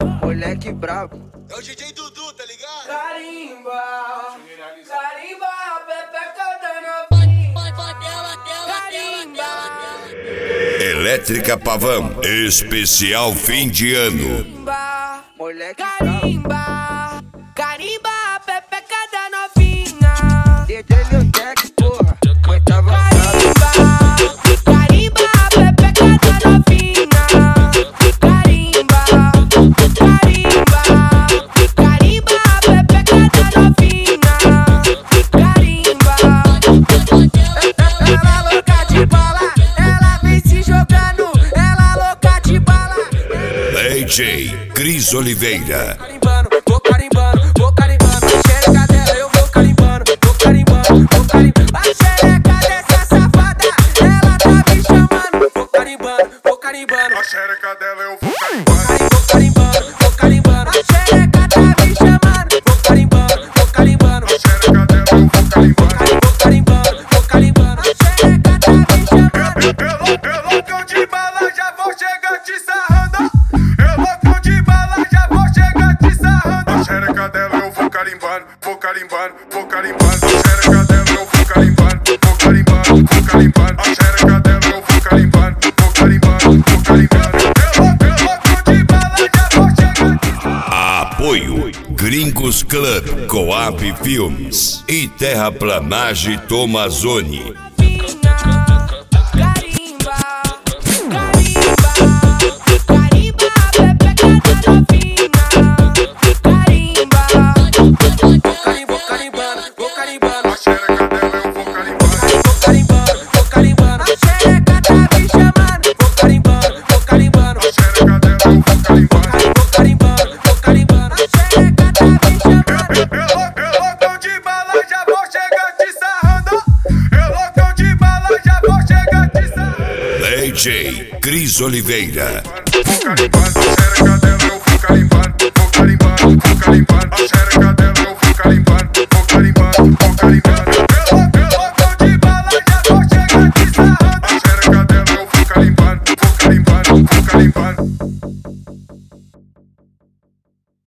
moleque brabo. É o DJ Dudu, tá ligado? Carimba, carimba, pepeca da novinha. Carimba. Elétrica Pavão, especial fim de ano. Carimba, Moleque brabo. carimba, carimba, pepeca da novinha. DJ Leotex, porra, muito avançado. Carimba, carimba, pepeca da novinha. Carimba, carimba, carimba, pepeca da novinha. Carimba. Ela louca de bala, ela vem se jogando, ela louca de bala. DJ Cris Oliveira. Carimbando, vou carimbando, vou carimbando. A xereca dela eu vou carimbando, vou carimbando, vou carimbando. A xereca dessa safada, ela tá me chamando. Vou carimbando, vou carimbando. A xereca dela eu vou carimbando. Vou carimbando, vou carimbando. A xereca tá me chamando. Vou carimbando, vou carimbando. A xereca dela eu vou carimbando. Vou carimbando, vou carimbando. A xereca tá me chamando. Eu loucão de bala, já vou chegar te sarrando. Eu loucão de bala, já vou chegar te sarrando. A xereca dela eu vou carimbando, vou carimbando, vou carimbando. A xereca dela eu vou carimbando, vou carimbando, vou carimbando. A xereca dela eu vou carimbando, vou carimbando, vou carimbando. Eu loucão de bala, já vou chegar te sarrando. Apoio Gringos Club, Coab Filmes e Terraplanagem Tomazoni. Carimba, carimba, carimba, pepeca da novinha. Carimba, vou carimbando, vou carimbando. A xereca dela eu vou carimbando. Vou carimbando, vou carimbando. A xereca tá me chamando. Vou carimbando, vou carimbando. A xereca dela eu vou carimbando. Vou carimbando, vou carimbando. A xereca tá me chamando. Eu loucão de bala, já vou chegar te sarrando. Eu loucão de bala, já vou chegar te sarrando. DJ Cris Oliveira. Vou carimbando.